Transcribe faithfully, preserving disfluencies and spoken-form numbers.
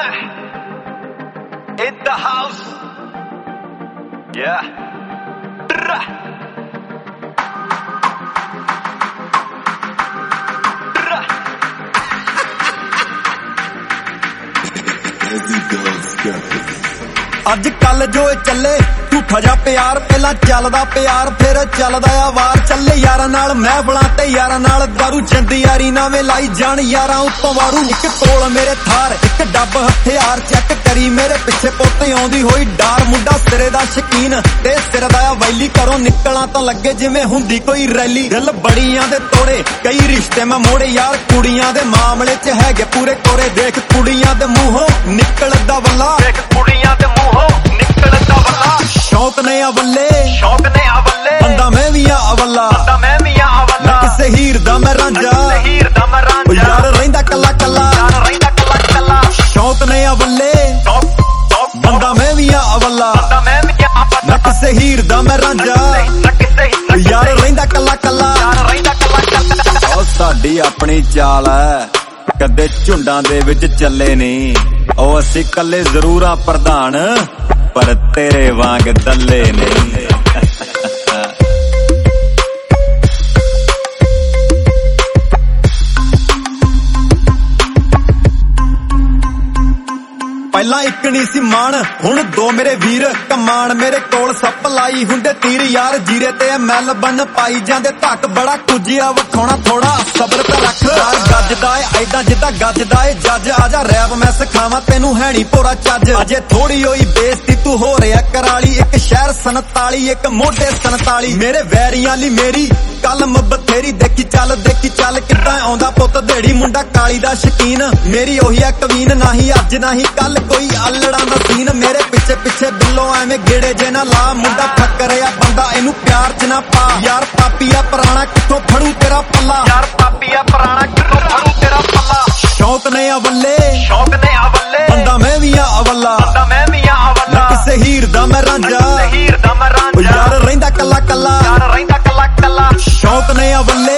in the house. Yeah. ਅੱਜ ਕੱਲ ਜੋ ਇਹ ਚੱਲੇ ਝੂਠਾ ਜਾ ਪਿਆਰ, ਪਹਿਲਾਂ ਚੱਲਦਾ ਪਿਆਰ ਫਿਰ ਚੱਲਦਾ ਆ ਵਾਰ। ਚੱਲੇ ਯਾਰਾਂ ਨਾਲ ਮਹਿਫਲਾਂ ਤੇ ਯਾਰਾਂ ਨਾਲ ਦਾਰੂ, ਜਿੰਦ ਯਾਰੀ ਨਾਵੇਂ ਲਾਈ ਜਾਣ ਯਾਰਾਂ ਉੱਤੋਂ ਵਾਰੂ। ਇੱਕ ਕੋਲ ਮੇਰੇ ਥਾਰ, ਇੱਕ ਡੱਬ ਹਥਿਆਰ, ਚੈੱਕ ਕਰੀ ਮੇਰੇ ਪਿੱਛੇ ਪੁੱਤ ਆਉਂਦੀ ਹੋਈ ਡਾਰ। ਮੁੰਡਾ ਸਿਰੇ ਦਾ ਸ਼ਕੀਨ ਤੇ ਸਿਰ ਦਾ ਆ ਵੈਲੀ, ਘਰੋਂ ਨਿਕਲਾਂ ਤਾਂ ਲੱਗੇ ਜਿਵੇਂ ਹੁੰਦੀ ਕੋਈ ਰੈਲੀ। ਦਿਲ ਬੜੀਆਂ ਦੇ ਤੋੜੇ ਕਈ ਰਿਸ਼ਤੇ ਮੈਂ ਮੋੜੇ ਯਾਰ, ਕੁੜੀਆਂ ਦੇ ਮਾਮਲੇ ਚ ਹੈਗੇ ਪੂਰੇ ਕੋਰੇ। ਦੇਖ ਕੁੜੀਆਂ ਦੇ ਮੂੰਹੋਂ ਨਿਕਲਦਾ ਵੱਲਾ, ਦੇਖ ਕੁੜੀਆਂ ਦੇ ਮੂੰਹੋਂ ਨਿਕਲਦਾ ਵੱਲਾ। ਸ਼ੌਕ ਨੇ ਅਵੱਲੇ, ਸ਼ੌਕ ਨੇ ਅਵੱਲੇ, ਬੰਦਾ ਮੈਂ ਵੀ ਆ ਅਵੱਲਾ, ਬੰਦਾ ਮੈਂ ਵੀ ਆ ਅਵੱਲਾ। ਕਿਸੇ ਹੀਰ ਦਾ ਮੈਂ ਰਾਂਝਾ, ਕਿਸੇ ਹੀਰ ਦਾ ਮੈਂ ਰਾਂਝਾ, ਯਾਰ ਰਹਿੰਦਾ ਕੱਲਾ ਕੱਲਾ, ਯਾਰ ਰਹਿੰਦਾ ਕੱਲਾ ਕੱਲਾ। ਸ਼ੌਕ ਨੇ ਅਵੱਲੇ, ਬੰਦਾ ਮੈਂ ਵੀ ਆ ਅਵੱਲਾ, ਬੰਦਾ ਮੈਂ ਵੀ ਆ ਅਵੱਲਾ। ਕਿਸੇ ਹੀਰ ਦਾ ਮੈਂ ਰਾਂਝਾ, ਯਾਰ ਰਹਿੰਦਾ ਕੱਲਾ ਕੱਲਾ, ਯਾਰ ਰਹਿੰਦਾ ਕੱਲਾ ਕੱਲਾ। ਉਹ ਸਾਡੀ ਆਪਣੀ ਚਾਲ ਐ, ਕਦੇ ਝੁੰਡਾਂ ਦੇ ਵਿੱਚ ਚੱਲੇ ਨਹੀਂ। ਉਹ ਅਸੀਂ ਕੱਲੇ ਜ਼ਰੂਰ ਆ ਪ੍ਰਧਾਨ, ਪਰ ਤੇਰੇ ਵਾਂਗ ਦੱਲੇ ਨਹੀਂ। ਪਹਿਲਾਂ ਇੱਕ ਨਹੀਂ ਸੀ ਮਾਣ, ਹੁਣ ਦੋ ਮੇਰੇ ਵੀਰ ਕਮਾਨ। ਮੇਰੇ ਕੋਲ ਸਪਲਾਈ ਹੁੰਦੇ ਤੀਰ ਯਾਰ, ਜੀਰੇ ਤੇ ਮੈਲ ਬਨ ਪਾਈ ਜਾਂਦੇ ਧੱਕ। ਬੜਾ ਕੁਝਿਆ ਵਖਾਉਣਾ ਥੋੜਾ ਸਬਰ ਤੇ ਰੱਖ, ਯਾਰ ਗੱਜਦਾ ਏ ਐਦਾਂ ਜਿੱਦਾਂ ਗੱਜਦਾ ਏ ਜੱਜ। ਆਜਾ ਰੈਪ ਮੈਂ ਸਿਖਾਵਾਂ ਤੈਨੂੰ ਹੈ ਨੀ ਭੋਰਾ ਚੱਜ। ਅਜੇ ਥੋੜੀ ਹੋਈ ਬੇਇੱਜ਼ਤੀ ਤੂੰ ਹੋ ਰਿਹਾ ਕਰਾਲੀ, ਇੱਕ ਸ਼ਹਿਰ ਸੰਤਾਲੀ ਇੱਕ ਮੋਢੇ ਸੰਤਾਲੀ। ਮੇਰੇ ਵੈਰੀਆਂ ਲਈ ਮੇਰੀ ਕਲਮ ਬਥੇਰੀ, ਦੇਖੀ ਚੱਲ ਦੇਖੀ ਚੱਲ ਕਿੱਦਾਂ ਆਉਂਦਾ ਪੁੱਤ ਦੇੜੀ। ਮੁੰਡਾ ਕਾਲੀ ਦਾ ਸ਼ਕੀਨ, ਮੇਰੀ ਉਹੀ ਆ ਕਵੀਨ, ਨਾਹੀਂ ਅੱਜ ਨਾਹੀਂ ਕੱਲ ਕੋਈ ਆਲੜਾਂ ਦਾ ਸੀਨ। ਮੇਰੇ ਪਿੱਛੇ ਪਿੱਛੇ ਬਿੱਲੋ ਐਵੇਂ ਗੇੜੇ ਜੇ ਨਾ ਲਾ, ਮੁੰਡਾ ਫੱਕਰਿਆ ਬੰਦਾ ਇਹਨੂੰ ਪਿਆਰ ਚ ਨਾ ਪਾ। ਯਾਰ ਪਾਪੀਆ ਪੁਰਾਣਾ ਕਿੱਥੋਂ ਫੜੂ ਤੇਰਾ ਪੱਲਾ, ਯਾਰ ਪਾਪੀਆ ਪੁਰਾਣਾ ਕਿੱਥੋਂ ਫੜੂ ਤੇਰਾ ਪੱਲਾ। ਸ਼ੌਕ ਨੇ ਅਵੱਲੇ, ਸ਼ੌਕ ਨੇ ਅਵੱਲੇ, ਬੰਦਾ ਮੈਂ ਵੀ ਆ ਅਵੱਲਾ, ਬੰਦਾ ਮੈਂ ਵੀ ਆ ਅਵੱਲਾ। ਕਿਸੇ ਹੀਰ ਦਾ ਮੈਂ ਰਾਂਝਾ, ਹੀਰ ਦਾ ਮੈਂ ਰਾਂਝਾ, ਯਾਰ ਰਹਿੰਦਾ ਕੱਲਾ ਕੱਲਾ, ਯਾਰ ਰਹਿੰਦਾ ਕੱਲਾ ਕੱਲਾ। ਸ਼ੌਕ ਨੇ ਅਵੱਲੇ,